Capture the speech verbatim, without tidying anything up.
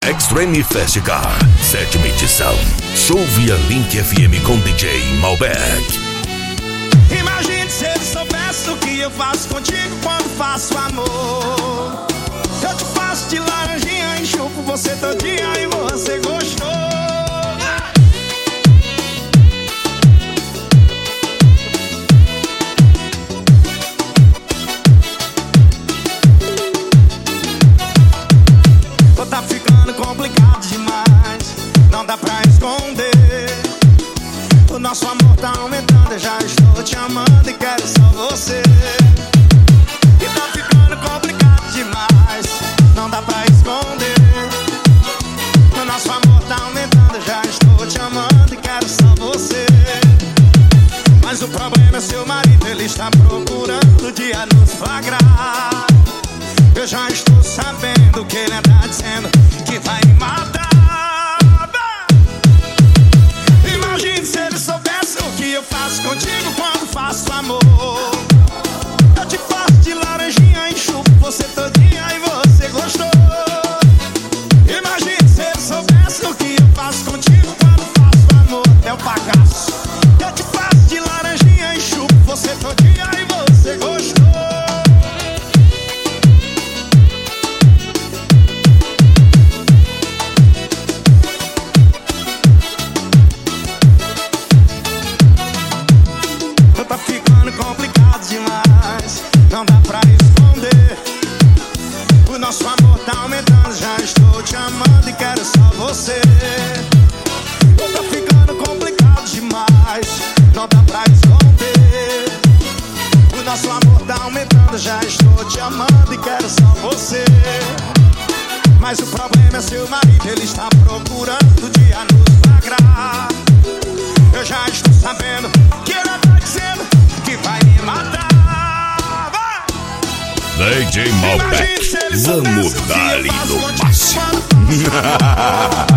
Extreme Festival, sétima edição. Show via Link F M com D J Malbec. Imagine se ele soubesse o que eu faço contigo quando faço amor. Eu te faço de laranjinha, enxupo você todinha e você gostou. Tá ficando complicado demais, não dá pra esconder. O nosso amor tá aumentando, eu já estou te amando e quero só você. E tá ficando complicado demais, não dá pra esconder. O nosso amor tá aumentando, eu já estou te amando e quero só você. Mas o problema é seu marido, ele está procurando o dia nos flagrar. Eu já estou sabendo que ele anda dizendo que vai me matar. Imagine se ele soubesse o que eu faço contigo quando faço amor. Eu te faço de laranjinha, enxupo você todinha e você gostou. Imagine se ele soubesse o que eu faço contigo quando faço amor. É o bagaço. Eu te faço de laranjinha, enxupo você todinha e você gostou. Tá ficando complicado demais, não dá pra esconder. O nosso amor tá aumentando, já estou te amando e quero só você. Tá ficando complicado demais, não dá pra esconder. O nosso amor tá aumentando, já estou te amando e quero só você. Mas o problema é seu marido, ele está procurando o dia nos flagrar. Eu já estou sabendo que ele tá dizendo que vai me matar. Vai! D J Malbec, vamos dar-lhe no máximo.